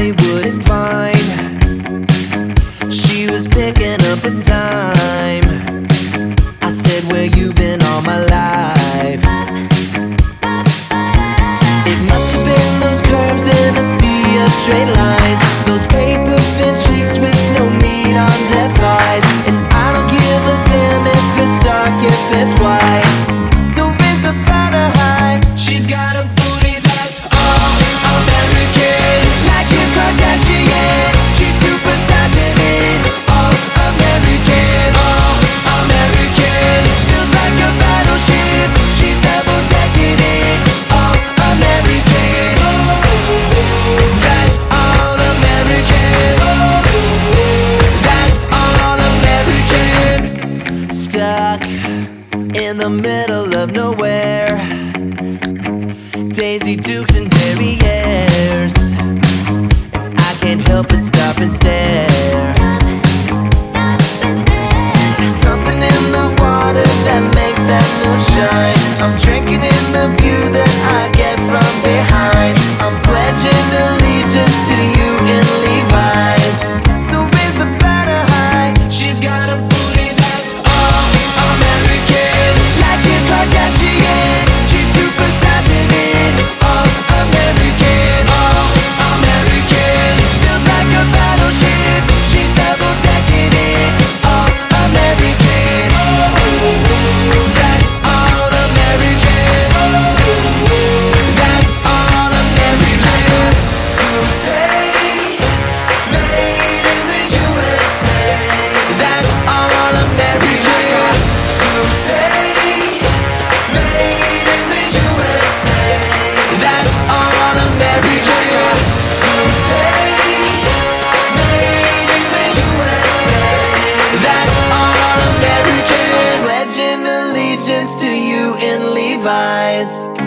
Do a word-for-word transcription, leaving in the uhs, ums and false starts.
really wouldn't find. She was picking up a time. I said, where you been all my life? It must have been those curves in a sea of straight lines, those paper thin cheeks with no meat on their thighs. And I don't give a damn if it's dark, if it's white. So raise the banner high. She's got a booty that's all American, like Kim Kardashian. She's supersizing it, all American, all American. Built like a battleship, she's double decking it, all American. That's all American. That's all American. Stuck in the middle of nowhere, Daisy Dukes and derrieres. I can't help but stop and stare. There's something in the water that makes that moon shine. I'm drinking in the view that I get from behind. I'm pledging allegiance to you in Levi's. So raise the banner high. She's got a booty that's all American, like Kim Kardashian. She's supersizing it, all American, all American. Built like a battleship, she's double decking it, all American. That's all American. That's all American. Take, made in the U S A. That's all American. Take, made in the U S A. That's all American. Take, made in the U S A. That's all American. Pledging allegiance to you in Levi's.